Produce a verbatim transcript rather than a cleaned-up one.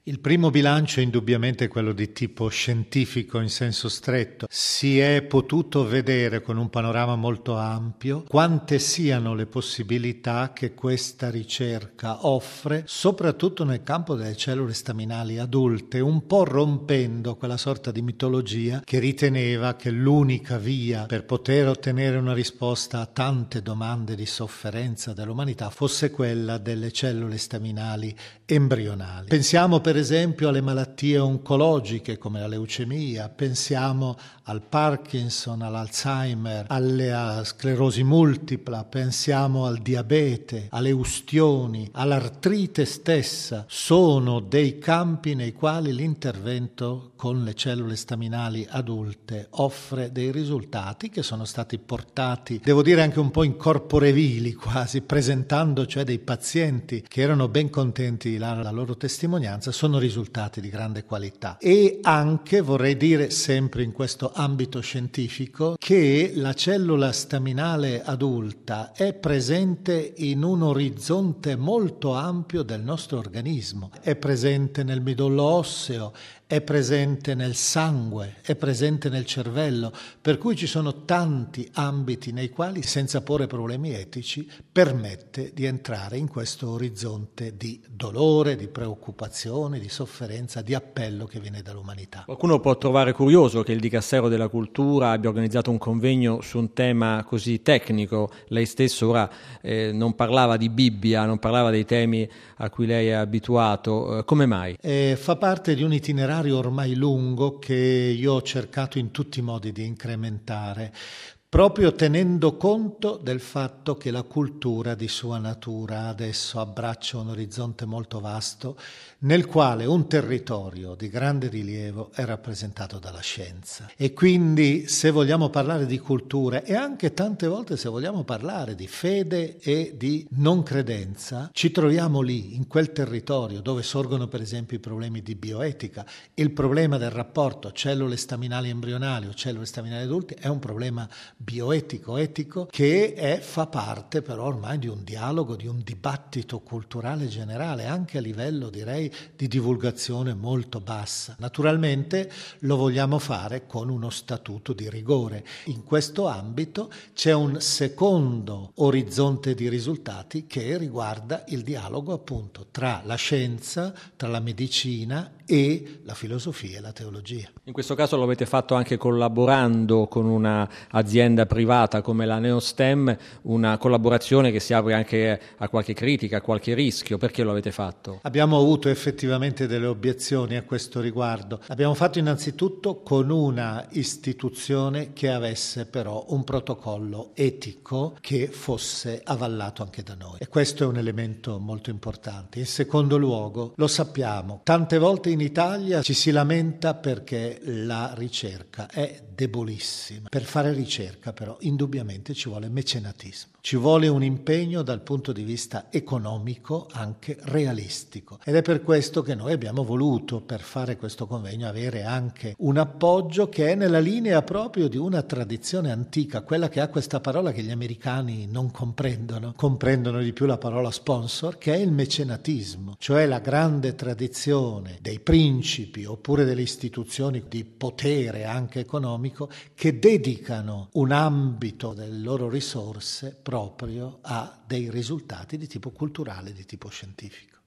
Il primo bilancio è indubbiamente quello di tipo scientifico in senso stretto. Si è potuto vedere con un panorama molto ampio quante siano le possibilità che questa ricerca offre, soprattutto nel campo delle cellule staminali adulte, un po' rompendo quella sorta di mitologia che riteneva che l'unica via per poter ottenere una risposta a tante domande di sofferenza dell'umanità fosse quella delle cellule staminali embrionali. Pensiamo per esempio alle malattie oncologiche come la leucemia, pensiamo al Parkinson, all'Alzheimer, alla sclerosi multipla, pensiamo al diabete, alle ustioni, all'artrite stessa. Sono dei campi nei quali l'intervento con le cellule staminali adulte offre dei risultati che sono stati portati, devo dire anche un po' in corpore vili quasi, presentando cioè dei pazienti che erano ben contenti di dare la loro testimonianza, sono risultati di grande qualità. E anche, vorrei dire sempre in questo ambito scientifico, che la cellula staminale adulta è presente in un orizzonte molto ampio del nostro organismo, è presente nel midollo osseo, è presente nel sangue, è presente nel cervello, per cui ci sono tanti ambiti nei quali, senza porre problemi etici, permette di entrare in questo orizzonte di dolore, di preoccupazione, di sofferenza, di appello che viene dall'umanità. Qualcuno può trovare curioso che il Dicastero della Cultura abbia organizzato un convegno su un tema così tecnico. Lei stesso ora eh, non parlava di Bibbia, non parlava dei temi a cui lei è abituato. Eh, come mai? Eh, fa parte di un itinerario ormai lungo che io ho cercato in tutti i modi di incrementare, proprio tenendo conto del fatto che la cultura di sua natura adesso abbraccia un orizzonte molto vasto nel quale un territorio di grande rilievo è rappresentato dalla scienza. E quindi se vogliamo parlare di cultura e anche tante volte se vogliamo parlare di fede e di non credenza, ci troviamo lì, in quel territorio dove sorgono per esempio i problemi di bioetica. Il problema del rapporto cellule staminali embrionali o cellule staminali adulte è un problema bioetico, etico, che è, fa parte però ormai di un dialogo, di un dibattito culturale generale, anche a livello direi di divulgazione molto bassa. Naturalmente lo vogliamo fare con uno statuto di rigore. In questo ambito c'è un secondo orizzonte di risultati che riguarda il dialogo appunto tra la scienza, tra la medicina e la filosofia e la teologia. In questo caso lo avete fatto anche collaborando con un'azienda privata come la Neostem, una collaborazione che si apre anche a qualche critica, a qualche rischio. Perché lo avete fatto? Abbiamo avuto effettivamente delle obiezioni a questo riguardo. L'abbiamo fatto innanzitutto con una istituzione che avesse però un protocollo etico che fosse avallato anche da noi. E questo è un elemento molto importante. In secondo luogo, lo sappiamo, tante volte in Italia ci si lamenta perché la ricerca è debolissima. Per fare ricerca però indubbiamente ci vuole mecenatismo, ci vuole un impegno dal punto di vista economico anche realistico ed è per questo che noi abbiamo voluto per fare questo convegno avere anche un appoggio che è nella linea proprio di una tradizione antica, quella che ha questa parola che gli americani non comprendono, comprendono di più la parola sponsor, che è il mecenatismo, cioè la grande tradizione dei principi oppure delle istituzioni di potere anche economico che dedicano un ambito delle loro risorse proprio a dei risultati di tipo culturale, di tipo scientifico.